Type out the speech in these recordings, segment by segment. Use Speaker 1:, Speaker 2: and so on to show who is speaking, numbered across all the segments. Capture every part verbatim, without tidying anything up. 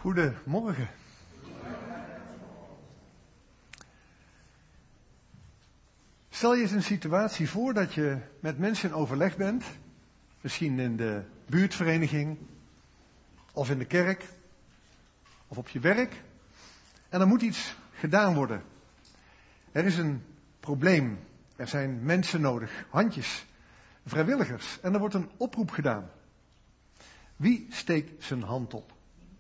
Speaker 1: Goedemorgen. Stel je eens een situatie voor dat je met mensen in overleg bent, misschien in de buurtvereniging, of in de kerk, of op je werk, en er moet iets gedaan worden. Er is een probleem, er zijn mensen nodig, handjes, vrijwilligers, en er wordt een oproep gedaan. Wie steekt zijn hand op?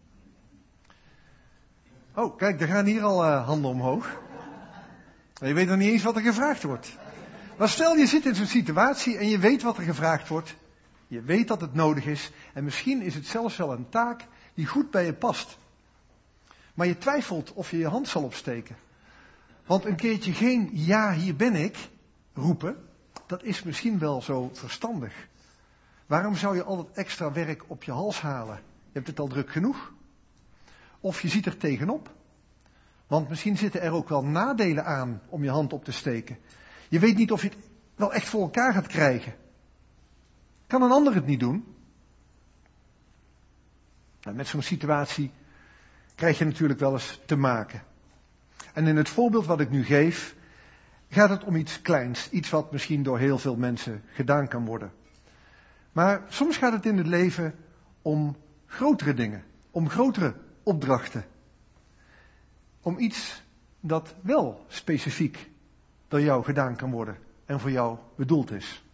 Speaker 1: Oh, kijk, er gaan hier al uh, handen omhoog. En je weet nog niet eens wat er gevraagd wordt. Maar stel je zit in zo'n situatie en je weet wat er gevraagd wordt. Je weet dat het nodig is. En misschien is het zelfs wel een taak die goed bij je past. Maar je twijfelt of je je hand zal opsteken. Want een keertje geen ja, hier ben ik roepen, dat is misschien wel zo verstandig. Waarom zou je al dat extra werk op je hals halen? Je hebt het al druk genoeg. Of je ziet er tegenop. Want misschien zitten er ook wel nadelen aan om je hand op te steken. Je weet niet of je het wel echt voor elkaar gaat krijgen. Kan een ander het niet doen? Nou, met zo'n situatie krijg je natuurlijk wel eens te maken. En in het voorbeeld wat ik nu geef, gaat het om iets kleins. Iets wat misschien door heel veel mensen gedaan kan worden. Maar soms gaat het in het leven om grotere dingen. Om grotere opdrachten. Om iets dat wel specifiek door jou gedaan kan worden en voor jou bedoeld is.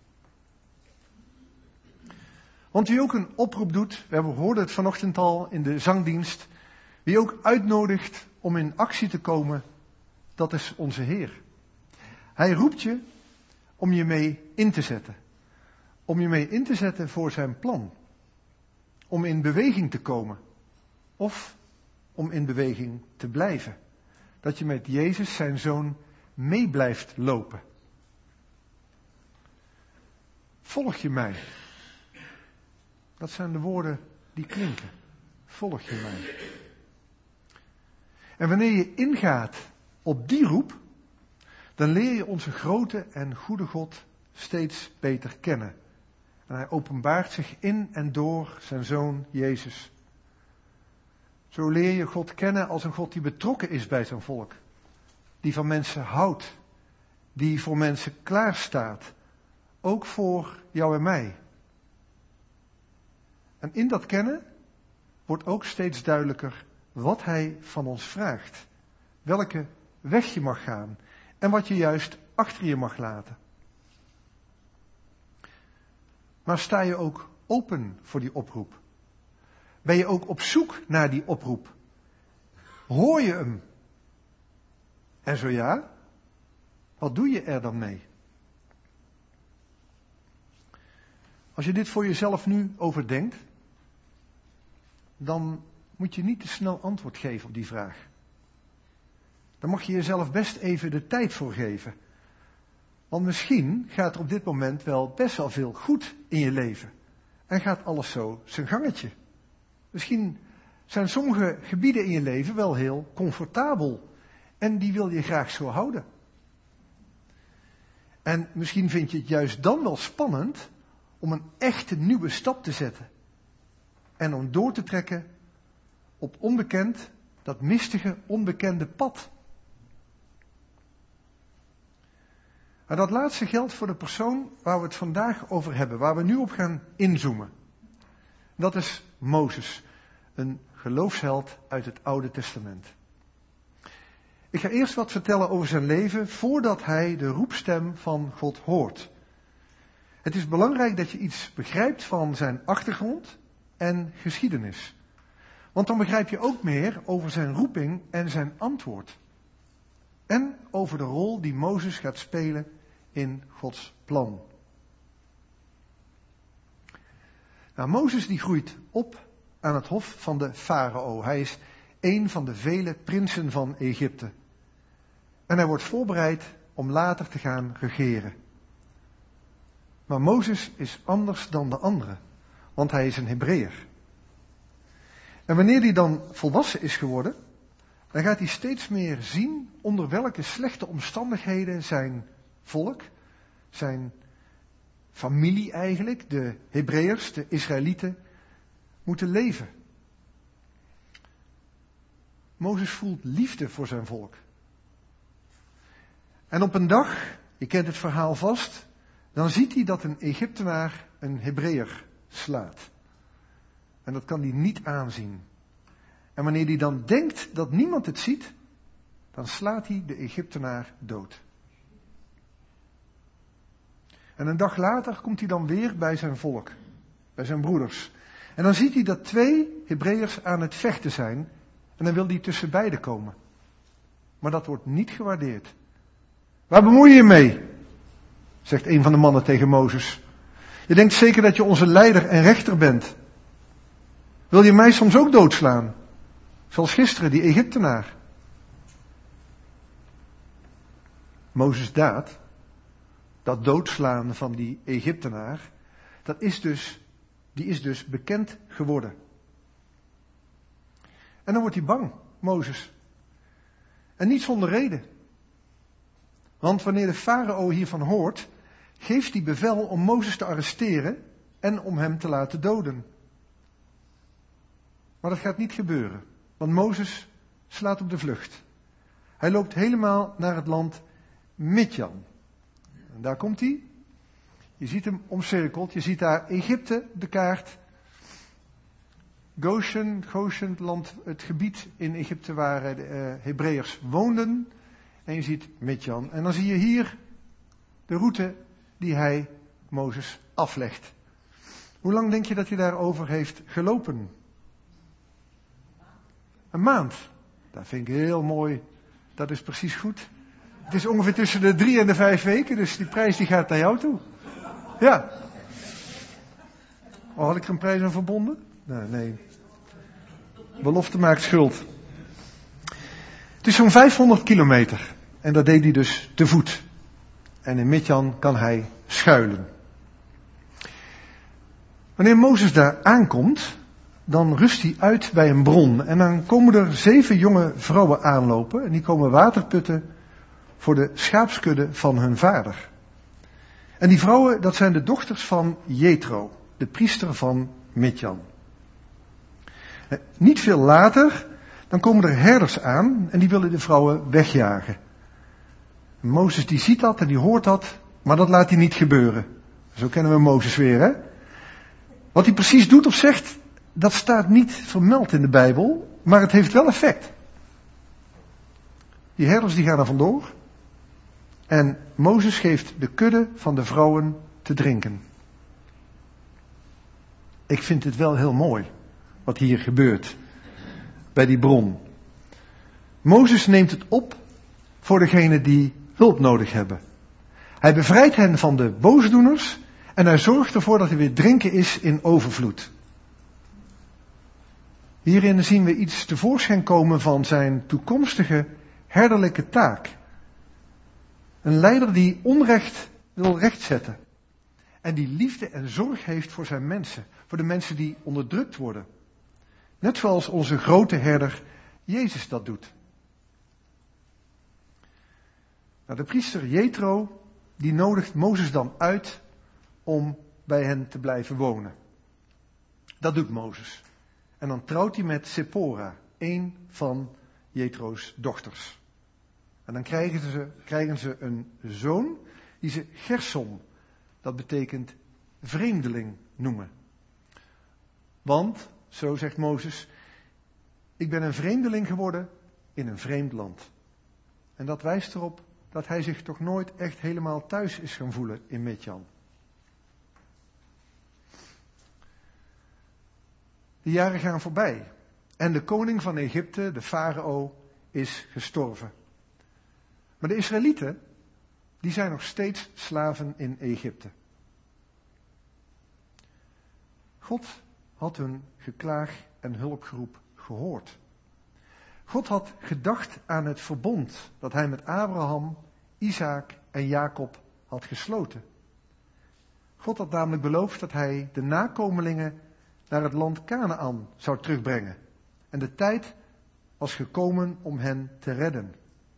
Speaker 1: Want wie ook een oproep doet, we hoorden het vanochtend al in de zangdienst, wie ook uitnodigt om in actie te komen, dat is onze Heer. Hij roept je om je mee in te zetten. Om je mee in te zetten voor zijn plan. Om in beweging te komen. Of om in beweging te blijven. Dat je met Jezus, zijn zoon, mee blijft lopen. Volg je mij? Dat zijn de woorden die klinken. Volg je mij? En wanneer je ingaat op die roep, dan leer je onze grote en goede God steeds beter kennen. En hij openbaart zich in en door zijn zoon Jezus. Zo leer je God kennen als een God die betrokken is bij zijn volk. Die van mensen houdt. Die voor mensen klaarstaat. Ook voor jou en mij. En in dat kennen wordt ook steeds duidelijker wat hij van ons vraagt. Welke weg je mag gaan. En wat je juist achter je mag laten. Maar sta je ook open voor die oproep? Ben je ook op zoek naar die oproep? Hoor je hem? En zo ja, wat doe je er dan mee? Als je dit voor jezelf nu overdenkt, dan moet je niet te snel antwoord geven op die vraag. Dan mag je jezelf best even de tijd voor geven. Want misschien gaat er op dit moment wel best wel veel goed in je leven. En gaat alles zo zijn gangetje. Misschien zijn sommige gebieden in je leven wel heel comfortabel. En die wil je graag zo houden. En misschien vind je het juist dan wel spannend om een echte nieuwe stap te zetten. En om door te trekken op onbekend, dat mistige, onbekende pad. Maar dat laatste geldt voor de persoon waar we het vandaag over hebben, waar we nu op gaan inzoomen. Dat is Mozes, een geloofsheld uit het Oude Testament. Ik ga eerst wat vertellen over zijn leven voordat hij de roepstem van God hoort. Het is belangrijk dat je iets begrijpt van zijn achtergrond en geschiedenis. Want dan begrijp je ook meer over zijn roeping en zijn antwoord. En over de rol die Mozes gaat spelen in Gods plan. Nou, Mozes die groeit op aan het hof van de farao. Hij is een van de vele prinsen van Egypte. En hij wordt voorbereid om later te gaan regeren. Maar Mozes is anders dan de anderen, want hij is een Hebreeër. En wanneer hij dan volwassen is geworden, dan gaat hij steeds meer zien onder welke slechte omstandigheden zijn volk, zijn familie eigenlijk, de Hebreeërs, de Israëlieten, moeten leven. Mozes voelt liefde voor zijn volk. En op een dag, je kent het verhaal vast, dan ziet hij dat een Egyptenaar een Hebreeër slaat. En dat kan hij niet aanzien. En wanneer hij dan denkt dat niemand het ziet, dan slaat hij de Egyptenaar dood. En een dag later komt hij dan weer bij zijn volk, bij zijn broeders. En dan ziet hij dat twee Hebreeërs aan het vechten zijn. En dan wil hij tussen beiden komen. Maar dat wordt niet gewaardeerd. Waar bemoei je je mee? Zegt een van de mannen tegen Mozes. Je denkt zeker dat je onze leider en rechter bent. Wil je mij soms ook doodslaan? Zoals gisteren, die Egyptenaar. Mozes' daad, dat doodslaan van die Egyptenaar, dat is dus, die is dus bekend geworden. En dan wordt hij bang, Mozes. En niet zonder reden. Want wanneer de farao hiervan hoort, geeft hij bevel om Mozes te arresteren en om hem te laten doden. Maar dat gaat niet gebeuren, want Mozes slaat op de vlucht. Hij loopt helemaal naar het land Midjan. En daar komt hij. Je ziet hem omcirkeld, je ziet daar Egypte, de kaart. Goshen, Goshen, het land, het gebied in Egypte waar de uh, Hebreeërs woonden. En je ziet Midjan. En dan zie je hier de route die hij, Mozes, aflegt. Hoe lang denk je dat hij daarover heeft gelopen? Een maand. Dat vind ik heel mooi. Dat is precies goed. Het is ongeveer tussen de drie en de vijf weken, dus die prijs die gaat naar jou toe. Ja. Oh, had ik er een prijs aan verbonden? Nee, nee. Belofte maakt schuld. Het is zo'n vijfhonderd kilometer. En dat deed hij dus te voet. En in Midjan kan hij schuilen. Wanneer Mozes daar aankomt, dan rust hij uit bij een bron. En dan komen er zeven jonge vrouwen aanlopen. En die komen water putten voor de schaapskudde van hun vader. En die vrouwen, dat zijn de dochters van Jethro, de priester van Midjan. Niet veel later, dan komen er herders aan en die willen de vrouwen wegjagen. En Mozes die ziet dat en die hoort dat, maar dat laat hij niet gebeuren. Zo kennen we Mozes weer, hè? Wat hij precies doet of zegt, dat staat niet vermeld in de Bijbel, maar het heeft wel effect. Die herders die gaan er vandoor en Mozes geeft de kudde van de vrouwen te drinken. Ik vind het wel heel mooi wat hier gebeurt bij die bron. Mozes neemt het op voor degenen die hulp nodig hebben. Hij bevrijdt hen van de boosdoeners en hij zorgt ervoor dat er weer drinken is in overvloed. Hierin zien we iets tevoorschijn komen van zijn toekomstige herderlijke taak. Een leider die onrecht wil rechtzetten. En die liefde en zorg heeft voor zijn mensen. Voor de mensen die onderdrukt worden. Net zoals onze grote herder Jezus dat doet. Nou, de priester Jethro, die nodigt Mozes dan uit om bij hen te blijven wonen. Dat doet Mozes. En dan trouwt hij met Sephora, een van Jethro's dochters. En dan krijgen ze, krijgen ze een zoon die ze Gersom, dat betekent vreemdeling, noemen. Want, zo zegt Mozes, ik ben een vreemdeling geworden in een vreemd land. En dat wijst erop dat hij zich toch nooit echt helemaal thuis is gaan voelen in Midjan. De jaren gaan voorbij. En de koning van Egypte, de farao, is gestorven. Maar de Israëlieten, die zijn nog steeds slaven in Egypte. God had hun geklaag en hulpgeroep gehoord. God had gedacht aan het verbond dat hij met Abraham, Isaac en Jacob had gesloten. God had namelijk beloofd dat hij de nakomelingen naar het land Kanaan zou terugbrengen. En de tijd was gekomen om hen te redden.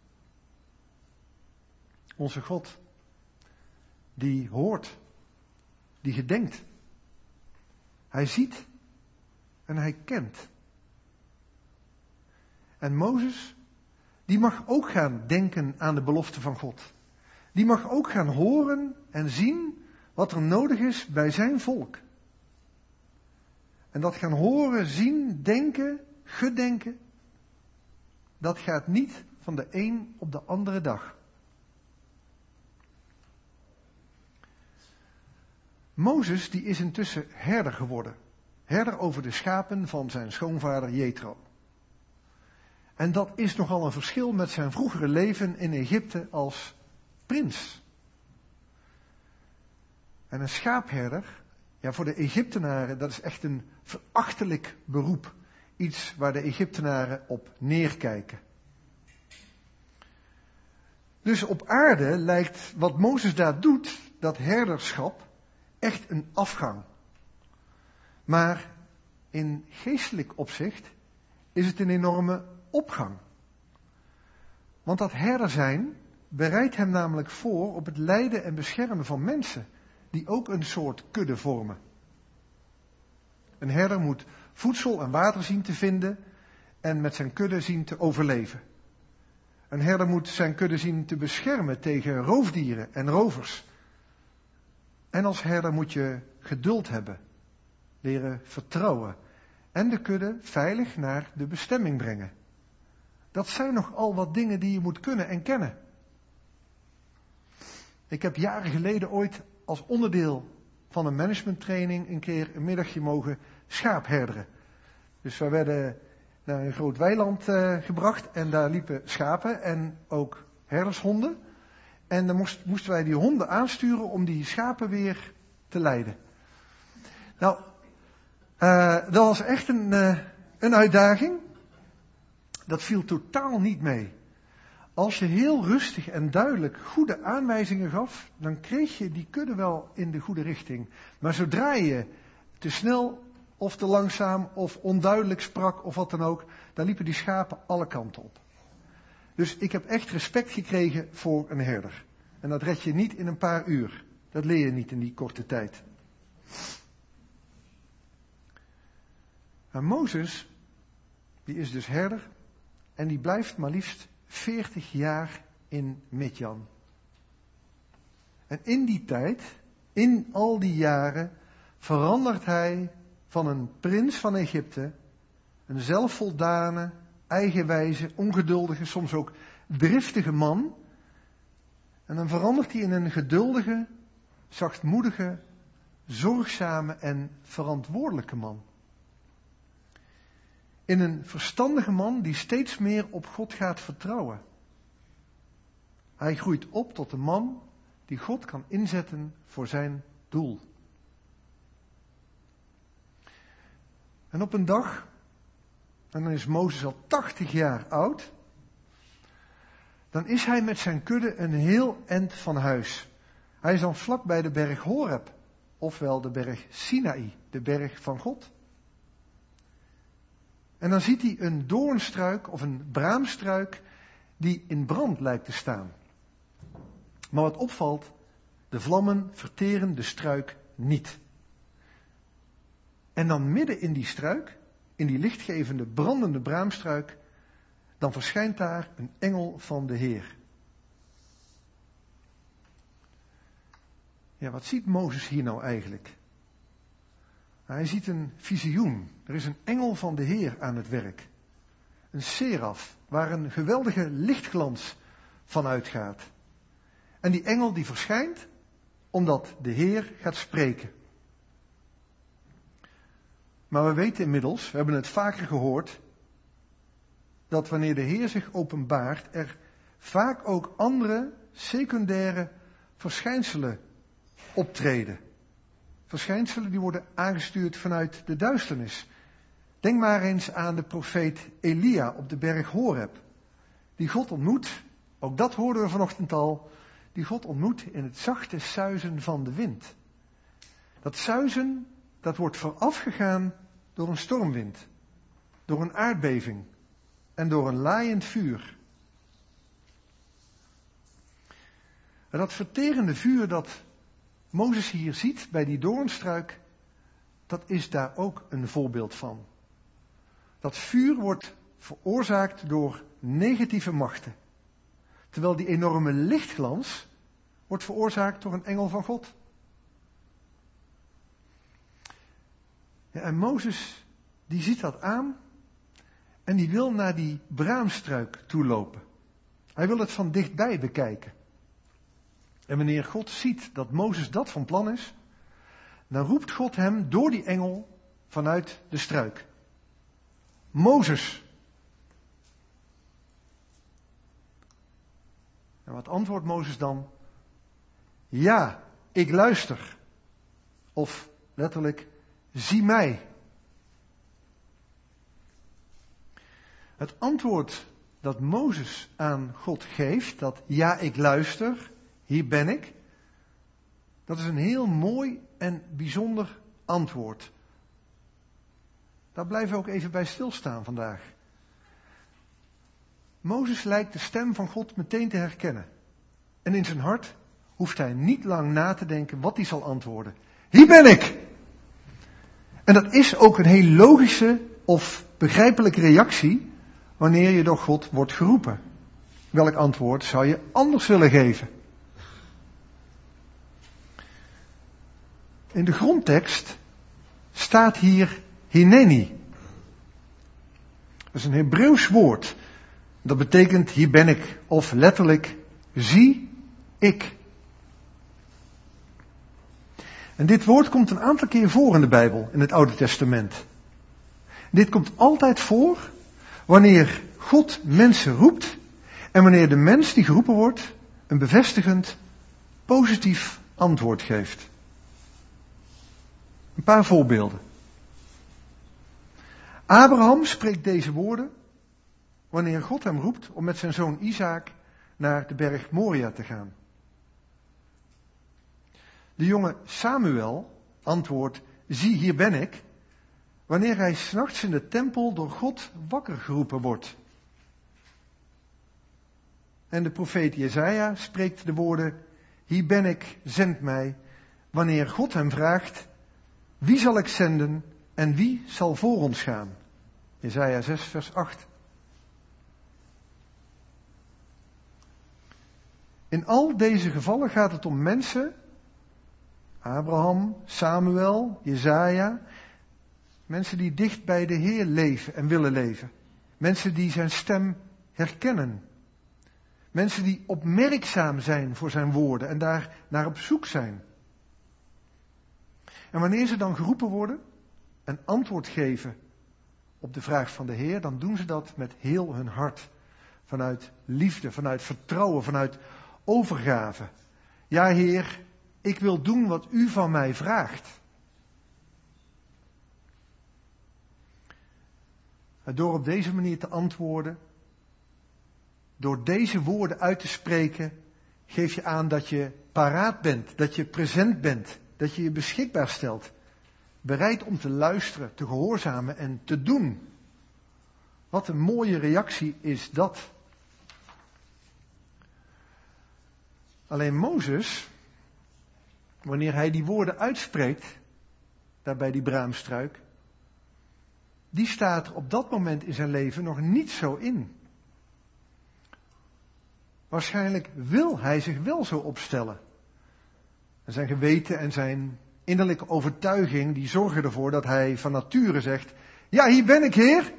Speaker 1: Onze God, die hoort, die gedenkt. Hij ziet en hij kent. En Mozes, die mag ook gaan denken aan de belofte van God. Die mag ook gaan horen en zien wat er nodig is bij zijn volk. En dat gaan horen, zien, denken, gedenken, dat gaat niet van de een op de andere dag. Mozes die is intussen herder geworden. Herder over de schapen van zijn schoonvader Jethro. En dat is nogal een verschil met zijn vroegere leven in Egypte als prins. En een schaapherder, ja, voor de Egyptenaren, dat is echt een verachtelijk beroep. Iets waar de Egyptenaren op neerkijken. Dus op aarde lijkt wat Mozes daar doet, dat herderschap, echt een afgang. Maar in geestelijk opzicht is het een enorme opgang. Want dat herder zijn bereidt hem namelijk voor op het leiden en beschermen van mensen, die ook een soort kudde vormen. Een herder moet voedsel en water zien te vinden en met zijn kudde zien te overleven. Een herder moet zijn kudde zien te beschermen tegen roofdieren en rovers. En als herder moet je geduld hebben, leren vertrouwen en de kudde veilig naar de bestemming brengen. Dat zijn nogal wat dingen die je moet kunnen en kennen. Ik heb jaren geleden ooit als onderdeel van een managementtraining een keer een middagje mogen schaapherderen. Dus we werden naar een groot weiland uh, gebracht en daar liepen schapen en ook herdershonden. En dan moest, moesten wij die honden aansturen om die schapen weer te leiden. Nou, uh, dat was echt een, uh, een uitdaging. Dat viel totaal niet mee. Als je heel rustig en duidelijk goede aanwijzingen gaf, dan kreeg je die kudde wel in de goede richting. Maar zodra je te snel of te langzaam of onduidelijk sprak of wat dan ook, dan liepen die schapen alle kanten op. Dus ik heb echt respect gekregen voor een herder. En dat red je niet in een paar uur. Dat leer je niet in die korte tijd. Maar Mozes, die is dus herder en die blijft maar liefst veertig jaar in Midjan. En in die tijd, in al die jaren, verandert hij van een prins van Egypte, een zelfvoldane, eigenwijze, ongeduldige, soms ook driftige man. En dan verandert hij in een geduldige, zachtmoedige, zorgzame en verantwoordelijke man. In een verstandige man die steeds meer op God gaat vertrouwen. Hij groeit op tot een man die God kan inzetten voor zijn doel. En op een dag, en dan is Mozes al tachtig jaar oud, dan is hij met zijn kudde een heel eind van huis. Hij is dan vlak bij de berg Horeb, ofwel de berg Sinaï, de berg van God. En dan ziet hij een doornstruik of een braamstruik die in brand lijkt te staan. Maar wat opvalt, de vlammen verteren de struik niet. En dan midden in die struik, in die lichtgevende brandende braamstruik, dan verschijnt daar een engel van de Heer. Ja, wat ziet Mozes hier nou eigenlijk? Hij ziet een visioen. Er is een engel van de Heer aan het werk. Een seraf, waar een geweldige lichtglans van uitgaat. En die engel die verschijnt omdat de Heer gaat spreken. Maar we weten inmiddels, we hebben het vaker gehoord, dat wanneer de Heer zich openbaart, er vaak ook andere secundaire verschijnselen optreden. Verschijnselen die worden aangestuurd vanuit de duisternis. Denk maar eens aan de profeet Elia op de berg Horeb. Die God ontmoet, ook dat hoorden we vanochtend al, die God ontmoet in het zachte suizen van de wind. Dat suizen, dat wordt voorafgegaan door een stormwind, door een aardbeving en door een laaiend vuur. En dat verterende vuur dat Mozes hier ziet bij die doornstruik, dat is daar ook een voorbeeld van. Dat vuur wordt veroorzaakt door negatieve machten. Terwijl die enorme lichtglans wordt veroorzaakt door een engel van God. Ja, en Mozes, die ziet dat aan en die wil naar die braamstruik toelopen. Hij wil het van dichtbij bekijken. En wanneer God ziet dat Mozes dat van plan is, dan roept God hem door die engel vanuit de struik. Mozes. En wat antwoordt Mozes dan? Ja, ik luister. Of letterlijk, zie mij. Het antwoord dat Mozes aan God geeft, dat ja, ik luister, hier ben ik, dat is een heel mooi en bijzonder antwoord. Daar blijven we ook even bij stilstaan vandaag. Mozes lijkt de stem van God meteen te herkennen. En in zijn hart hoeft hij niet lang na te denken wat hij zal antwoorden. Hier ben ik! En dat is ook een heel logische of begrijpelijke reactie wanneer je door God wordt geroepen. Welk antwoord zou je anders willen geven? In de grondtekst staat hier Hineni. Dat is een Hebreeuws woord. Dat betekent hier ben ik, of letterlijk zie ik. En dit woord komt een aantal keer voor in de Bijbel, in het Oude Testament. Dit komt altijd voor wanneer God mensen roept en wanneer de mens die geroepen wordt een bevestigend, positief antwoord geeft. Een paar voorbeelden. Abraham spreekt deze woorden wanneer God hem roept om met zijn zoon Isaac naar de berg Moria te gaan. De jonge Samuel antwoordt, zie hier ben ik, wanneer hij 's nachts in de tempel door God wakker geroepen wordt. En de profeet Jesaja spreekt de woorden, hier ben ik, zend mij, wanneer God hem vraagt, wie zal ik zenden en wie zal voor ons gaan? Jesaja zes vers acht. In al deze gevallen gaat het om mensen, Abraham, Samuel, Jesaja, mensen die dicht bij de Heer leven en willen leven. Mensen die zijn stem herkennen. Mensen die opmerkzaam zijn voor zijn woorden en daar naar op zoek zijn. En wanneer ze dan geroepen worden en antwoord geven op de vraag van de Heer, dan doen ze dat met heel hun hart. Vanuit liefde, vanuit vertrouwen, vanuit overgave. Ja, Heer, ik wil doen wat u van mij vraagt. En door op deze manier te antwoorden, door deze woorden uit te spreken, geef je aan dat je paraat bent, dat je present bent, dat je je beschikbaar stelt. Bereid om te luisteren, te gehoorzamen en te doen. Wat een mooie reactie is dat. Alleen Mozes, wanneer hij die woorden uitspreekt, daar bij die braamstruik, die staat er op dat moment in zijn leven nog niet zo in. Waarschijnlijk wil hij zich wel zo opstellen. En zijn geweten en zijn innerlijke overtuiging, die zorgen ervoor dat hij van nature zegt, ja, hier ben ik, Heer.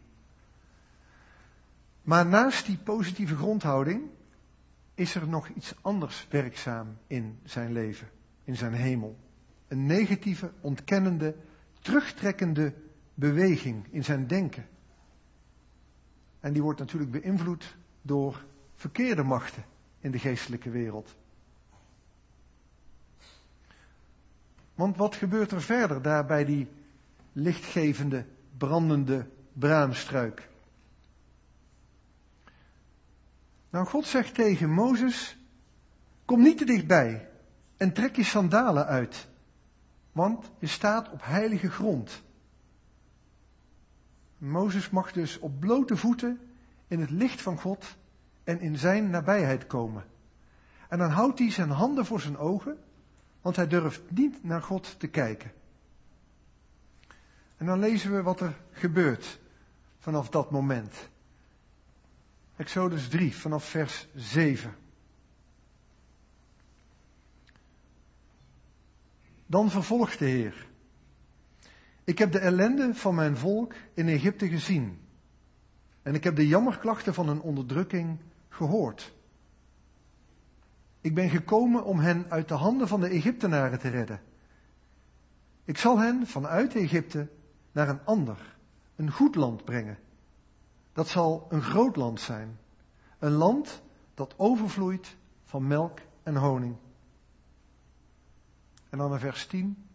Speaker 1: Maar naast die positieve grondhouding is er nog iets anders werkzaam in zijn leven, in zijn hemel. Een negatieve, ontkennende, terugtrekkende beweging in zijn denken. En die wordt natuurlijk beïnvloed door verkeerde machten in de geestelijke wereld. Want wat gebeurt er verder daar bij die lichtgevende, brandende braamstruik? Nou, God zegt tegen Mozes, kom niet te dichtbij en trek je sandalen uit, want je staat op heilige grond. Mozes mag dus op blote voeten in het licht van God en in zijn nabijheid komen. En dan houdt hij zijn handen voor zijn ogen, want hij durft niet naar God te kijken. En dan lezen we wat er gebeurt. vanaf dat moment. Exodus drie, vanaf vers zeven. Dan vervolgt de Heer. Ik heb de ellende van mijn volk in Egypte gezien. En ik heb de jammerklachten van hun onderdrukking gehoord. Ik ben gekomen om hen uit de handen van de Egyptenaren te redden. Ik zal hen vanuit Egypte naar een ander, een goed land brengen. Dat zal een groot land zijn. Een land dat overvloeit van melk en honing. En dan in vers tien.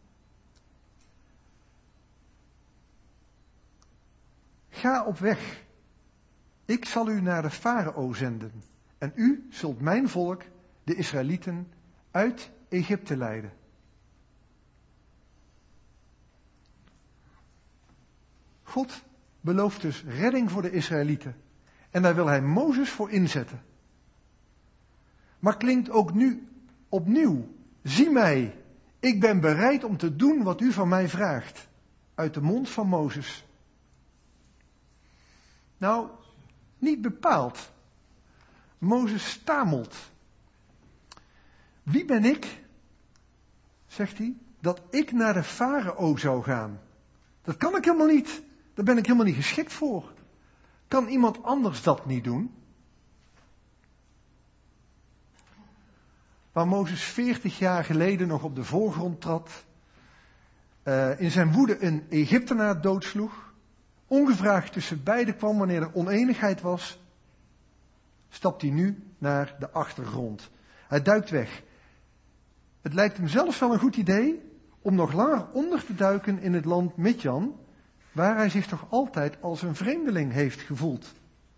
Speaker 1: Ga op weg. Ik zal u naar de farao zenden. En u zult mijn volk, de Israëlieten, uit Egypte leiden. God belooft dus redding voor de Israëlieten. En daar wil hij Mozes voor inzetten. Maar klinkt ook nu opnieuw. Zie mij, ik ben bereid om te doen wat u van mij vraagt. Uit de mond van Mozes. Nou, niet bepaald. Mozes stamelt. Wie ben ik, zegt hij, dat ik naar de farao zou gaan? Dat kan ik helemaal niet. Daar ben ik helemaal niet geschikt voor. Kan iemand anders dat niet doen? Waar Mozes veertig jaar geleden nog op de voorgrond trad, uh, in zijn woede een Egyptenaar doodsloeg, ongevraagd tussen beiden kwam wanneer er oneenigheid was, stapt hij nu naar de achtergrond. Hij duikt weg. Het lijkt hem zelfs wel een goed idee om nog langer onder te duiken in het land Midjan, waar hij zich toch altijd als een vreemdeling heeft gevoeld.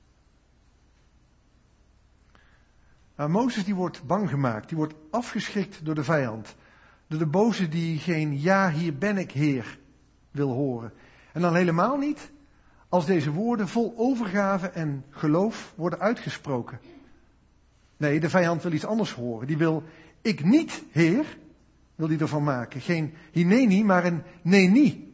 Speaker 1: Maar Mozes die wordt bang gemaakt, die wordt afgeschrikt door de vijand. Door de boze die geen ja, hier ben ik, Heer, wil horen. En dan helemaal niet als deze woorden vol overgave en geloof worden uitgesproken. Nee, de vijand wil iets anders horen. Die wil, ik niet, Heer, wil die ervan maken. Geen hineni, maar een neni.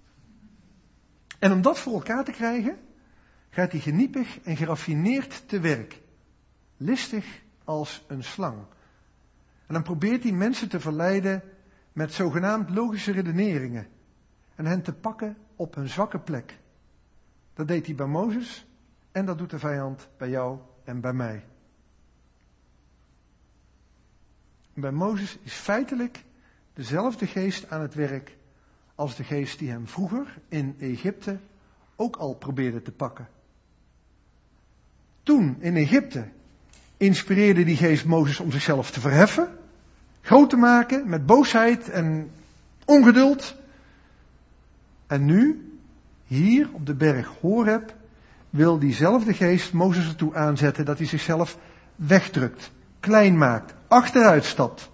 Speaker 1: En om dat voor elkaar te krijgen, gaat hij geniepig en geraffineerd te werk. Listig als een slang. En dan probeert hij mensen te verleiden met zogenaamd logische redeneringen. En hen te pakken op hun zwakke plek. Dat deed hij bij Mozes en dat doet de vijand bij jou en bij mij. En bij Mozes is feitelijk dezelfde geest aan het werk als de geest die hem vroeger in Egypte ook al probeerde te pakken. Toen in Egypte inspireerde die geest Mozes om zichzelf te verheffen, groot te maken met boosheid en ongeduld. En nu, hier op de berg Horeb, wil diezelfde geest Mozes ertoe aanzetten dat hij zichzelf wegdrukt, klein maakt, achteruit stapt.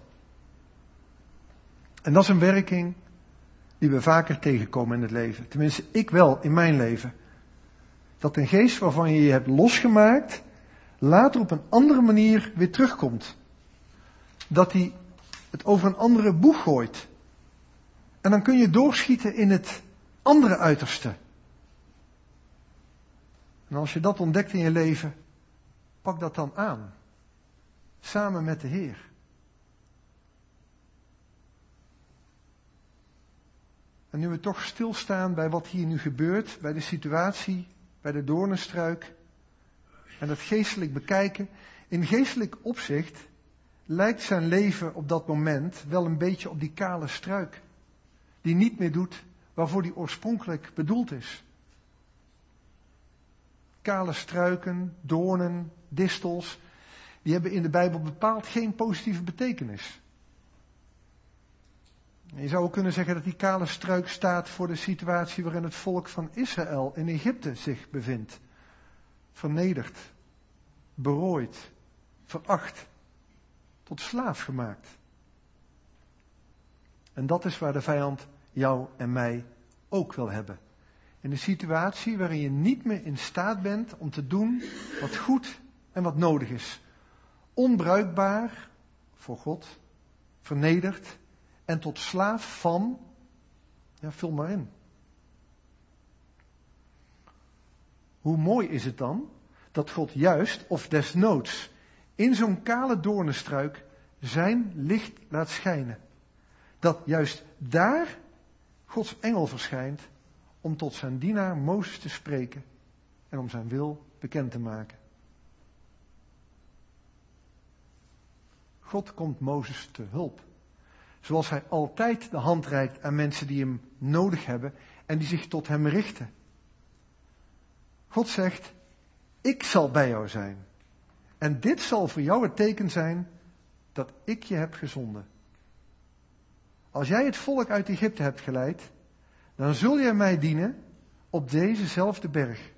Speaker 1: En dat is een werking die we vaker tegenkomen in het leven. Tenminste, ik wel in mijn leven. Dat een geest waarvan je je hebt losgemaakt, later op een andere manier weer terugkomt. Dat hij het over een andere boeg gooit. En dan kun je doorschieten in het andere uiterste. En als je dat ontdekt in je leven, pak dat dan aan. Samen met de Heer. En nu we toch stilstaan bij wat hier nu gebeurt, bij de situatie, bij de doornenstruik, en dat geestelijk bekijken. In geestelijk opzicht lijkt zijn leven op dat moment wel een beetje op die kale struik. Die niet meer doet waarvoor die oorspronkelijk bedoeld is. Kale struiken, doornen, distels, die hebben in de Bijbel bepaald geen positieve betekenis. Je zou ook kunnen zeggen dat die kale struik staat voor de situatie waarin het volk van Israël in Egypte zich bevindt. Vernederd, berooid, veracht, tot slaaf gemaakt. En dat is waar de vijand jou en mij ook wil hebben. In een situatie waarin je niet meer in staat bent om te doen wat goed en wat nodig is. Onbruikbaar voor God, vernederd en tot slaaf van, ja, vul maar in. Hoe mooi is het dan dat God juist of desnoods in zo'n kale doornenstruik zijn licht laat schijnen. Dat juist daar Gods engel verschijnt om tot zijn dienaar Mozes te spreken en om zijn wil bekend te maken. God komt Mozes te hulp. Zoals hij altijd de hand reikt aan mensen die hem nodig hebben en die zich tot hem richten. God zegt, ik zal bij jou zijn. En dit zal voor jou het teken zijn dat ik je heb gezonden. Als jij het volk uit Egypte hebt geleid, dan zul jij mij dienen op dezezelfde berg.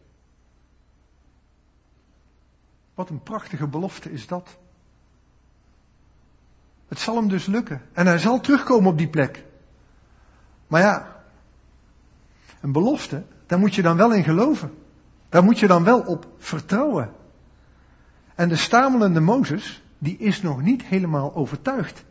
Speaker 1: Wat een prachtige belofte is dat. Het zal hem dus lukken. En hij zal terugkomen op die plek. Maar ja, een belofte, daar moet je dan wel in geloven. Daar moet je dan wel op vertrouwen. En de stamelende Mozes, die is nog niet helemaal overtuigd.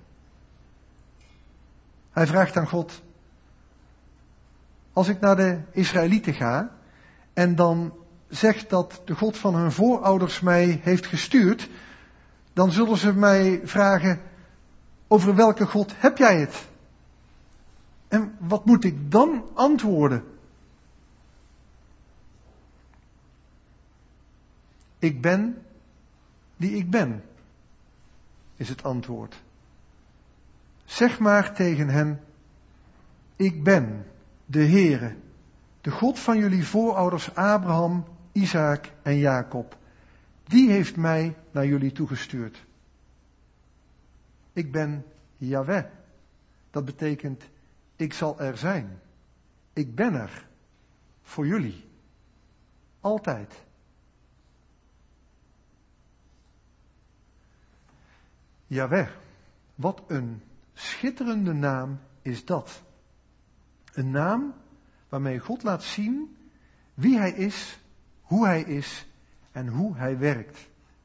Speaker 1: Hij vraagt aan God, als ik naar de Israëlieten ga en dan zeg dat de God van hun voorouders mij heeft gestuurd, dan zullen ze mij vragen, over welke God heb jij het? En wat moet ik dan antwoorden? Ik ben die ik ben, is het antwoord. Zeg maar tegen hen, ik ben de Heere, de God van jullie voorouders Abraham, Isaac en Jacob. Die heeft mij naar jullie toegestuurd. Ik ben Yahweh. Dat betekent, ik zal er zijn. Ik ben er. Voor jullie. Altijd. Yahweh. Wat een schitterende naam is dat. Een naam waarmee God laat zien wie hij is, hoe hij is en hoe hij werkt.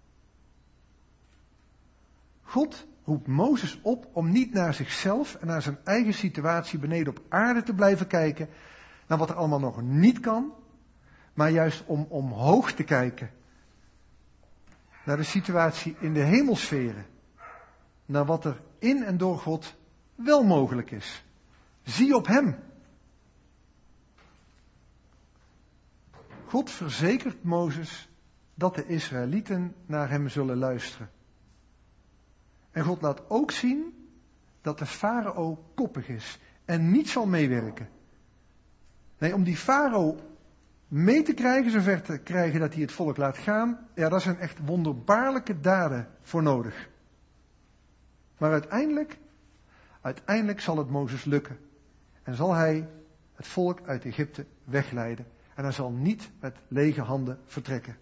Speaker 1: God roept Mozes op om niet naar zichzelf en naar zijn eigen situatie beneden op aarde te blijven kijken, naar wat er allemaal nog niet kan, maar juist om omhoog te kijken, naar de situatie in de hemelsferen, naar wat er in en door God wel mogelijk is. Zie op hem. God verzekert Mozes dat de Israëlieten naar hem zullen luisteren. En God laat ook zien dat de farao koppig is en niet zal meewerken. Nee, om die farao mee te krijgen, zover te krijgen dat hij het volk laat gaan, ja, daar zijn echt wonderbaarlijke daden voor nodig. Maar uiteindelijk, uiteindelijk zal het Mozes lukken. En zal hij het volk uit Egypte wegleiden. En hij zal niet met lege handen vertrekken.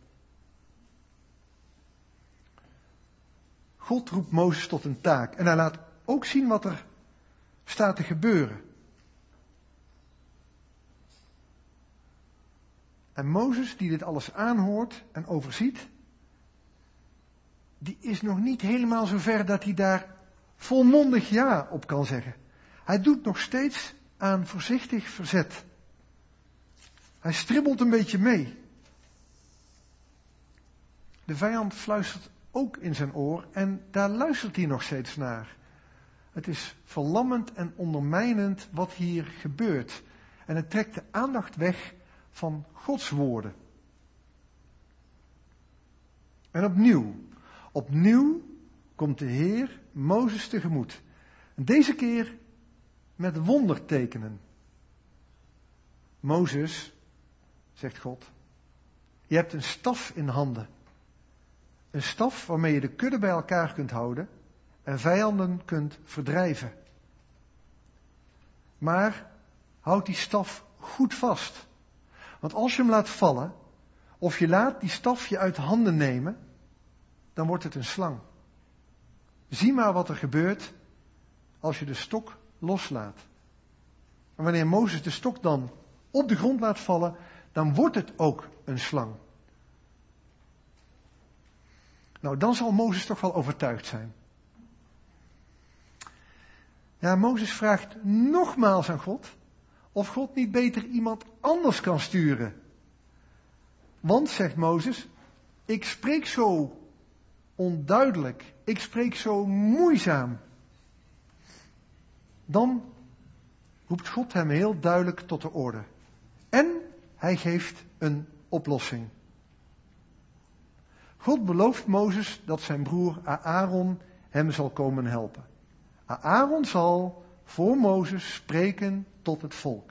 Speaker 1: God roept Mozes tot een taak. En hij laat ook zien wat er staat te gebeuren. En Mozes, die dit alles aanhoort en overziet, die is nog niet helemaal zo ver dat hij daar volmondig ja op kan zeggen. Hij doet nog steeds aan voorzichtig verzet. Hij stribbelt een beetje mee. De vijand fluistert ook in zijn oor en daar luistert hij nog steeds naar. Het is verlammend en ondermijnend wat hier gebeurt. En het trekt de aandacht weg van Gods woorden. En opnieuw, opnieuw komt de Heer Mozes tegemoet. En deze keer met wondertekenen. Mozes, zegt God, je hebt een staf in handen. Een staf waarmee je de kudde bij elkaar kunt houden en vijanden kunt verdrijven. Maar houd die staf goed vast. Want als je hem laat vallen, of je laat die staf je uit handen nemen, dan wordt het een slang. Zie maar wat er gebeurt als je de stok loslaat. En wanneer Mozes de stok dan op de grond laat vallen, dan wordt het ook een slang. Nou, dan zal Mozes toch wel overtuigd zijn. Ja, Mozes vraagt nogmaals aan God of God niet beter iemand anders kan sturen. Want, zegt Mozes, ik spreek zo onduidelijk, ik spreek zo moeizaam. Dan roept God hem heel duidelijk tot de orde. En hij geeft een oplossing. God belooft Mozes dat zijn broer Aaron hem zal komen helpen. Aaron zal voor Mozes spreken tot het volk.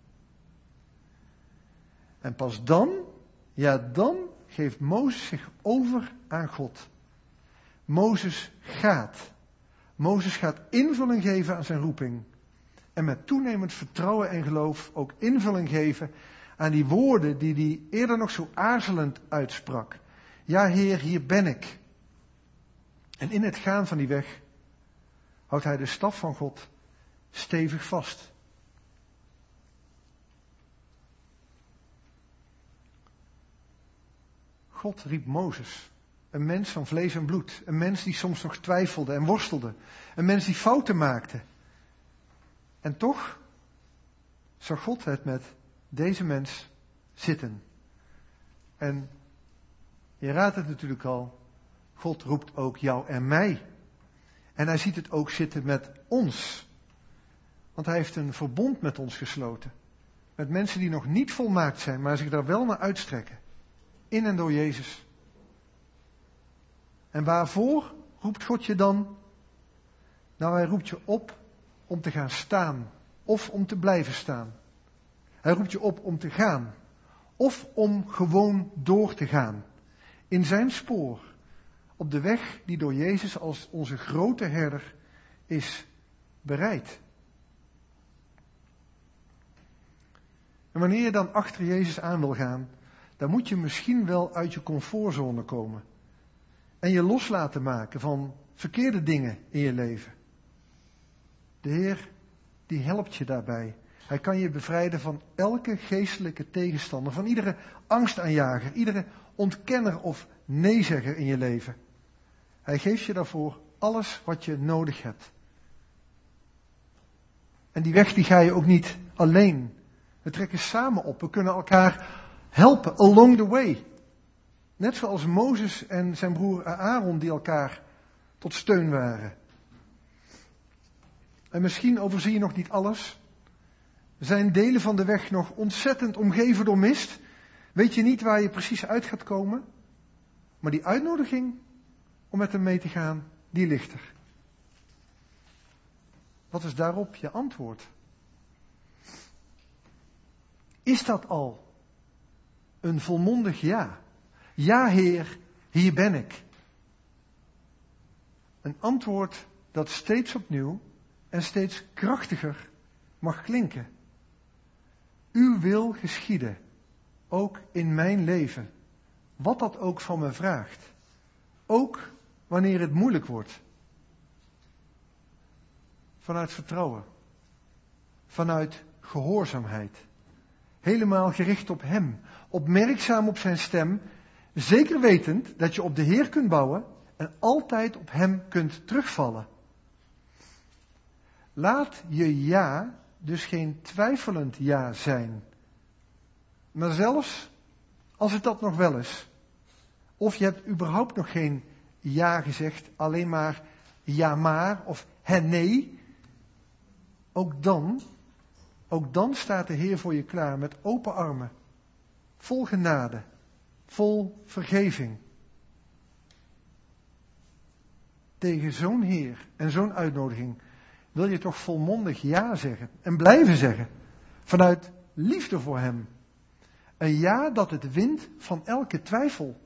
Speaker 1: En pas dan, ja dan, geeft Mozes zich over aan God. Mozes gaat. Mozes gaat invulling geven aan zijn roeping. En met toenemend vertrouwen en geloof ook invulling geven aan die woorden die hij eerder nog zo aarzelend uitsprak. Ja, Heer, hier ben ik. En in het gaan van die weg houdt hij de staf van God stevig vast. God riep Mozes, een mens van vlees en bloed, een mens die soms nog twijfelde en worstelde, een mens die fouten maakte. En toch zag God het met deze mens zitten. En je raadt het natuurlijk al, God roept ook jou en mij. En hij ziet het ook zitten met ons. Want hij heeft een verbond met ons gesloten. Met mensen die nog niet volmaakt zijn, maar zich daar wel naar uitstrekken. In en door Jezus. En waarvoor roept God je dan? Nou, hij roept je op om te gaan staan. Of om te blijven staan. Hij roept je op om te gaan. Of om gewoon door te gaan. In zijn spoor. Op de weg die door Jezus als onze grote herder is bereid. En wanneer je dan achter Jezus aan wil gaan, dan moet je misschien wel uit je comfortzone komen. En je los laten maken van verkeerde dingen in je leven. De Heer, die helpt je daarbij. Hij kan je bevrijden van elke geestelijke tegenstander, van iedere angstaanjager, iedere ontkenner of neezegger in je leven. Hij geeft je daarvoor alles wat je nodig hebt. En die weg die ga je ook niet alleen. We trekken samen op. We kunnen elkaar helpen along the way. Net zoals Mozes en zijn broer Aaron die elkaar tot steun waren. En misschien overzie je nog niet alles. Zijn delen van de weg nog ontzettend omgeven door mist. Weet je niet waar je precies uit gaat komen. Maar die uitnodiging om met hem mee te gaan, die ligt er. Wat is daarop je antwoord? Is dat al een volmondig ja? Ja, Heer, hier ben ik. Een antwoord dat steeds opnieuw en steeds krachtiger mag klinken. Uw wil geschieden, ook in mijn leven, wat dat ook van me vraagt. Ook wanneer het moeilijk wordt. Vanuit vertrouwen. Vanuit gehoorzaamheid. Helemaal gericht op Hem. Opmerkzaam op zijn stem. Zeker wetend dat je op de Heer kunt bouwen en altijd op Hem kunt terugvallen. Laat je ja dus geen twijfelend ja zijn. Maar zelfs als het dat nog wel is. Of je hebt überhaupt nog geen ja gezegd, alleen maar ja maar of hè nee. Ook dan, ook dan staat de Heer voor je klaar met open armen. Vol genade, vol vergeving. Tegen zo'n Heer en zo'n uitnodiging wil je toch volmondig ja zeggen en blijven zeggen. Vanuit liefde voor Hem. Een ja dat het wint van elke twijfel.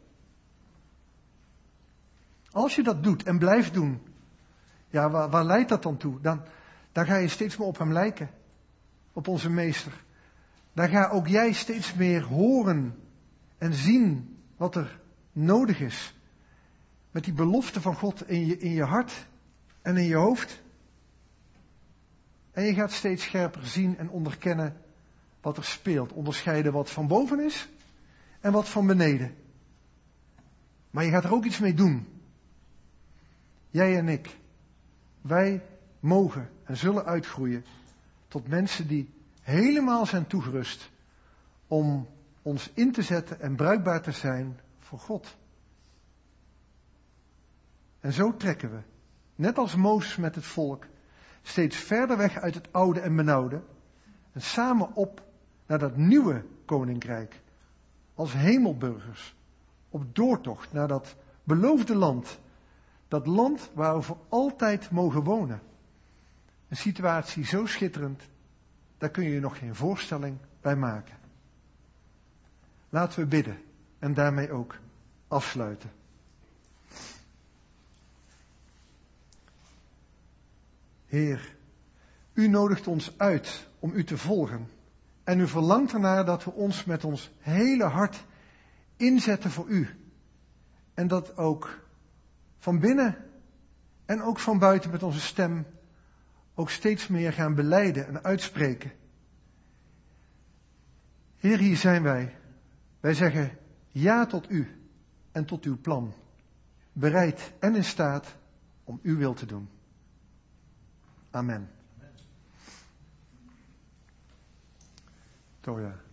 Speaker 1: Als je dat doet en blijft doen, ja, waar, waar leidt dat dan toe? Dan, dan ga je steeds meer op Hem lijken. Op onze Meester. Dan ga ook jij steeds meer horen en zien wat er nodig is. Met die belofte van God in je, in je hart en in je hoofd. En je gaat steeds scherper zien en onderkennen wat er speelt. Onderscheiden wat van boven is en wat van beneden. Maar je gaat er ook iets mee doen. Jij en ik. Wij mogen en zullen uitgroeien tot mensen die helemaal zijn toegerust om ons in te zetten en bruikbaar te zijn voor God. En zo trekken we, net als Mozes met het volk, steeds verder weg uit het oude en benauwde en samen op naar dat nieuwe koninkrijk, als hemelburgers, op doortocht naar dat beloofde land, dat land waar we voor altijd mogen wonen. Een situatie zo schitterend, daar kun je je nog geen voorstelling bij maken. Laten we bidden en daarmee ook afsluiten. Heer, u nodigt ons uit om u te volgen. En u verlangt ernaar dat we ons met ons hele hart inzetten voor u. En dat ook van binnen en ook van buiten met onze stem ook steeds meer gaan belijden en uitspreken. Heer, hier zijn wij. Wij zeggen ja tot u en tot uw plan. Bereid en in staat om uw wil te doen. Amen. Toja.